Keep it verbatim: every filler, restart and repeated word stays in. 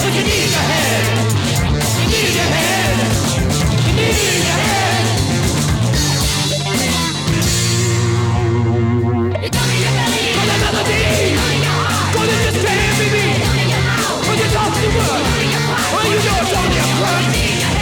you need in your head. You need in your head. You need it in your head. It's on in your belly. For the melody. Cause it just can't be me. When you talk to the world. Well, you know it's only a word.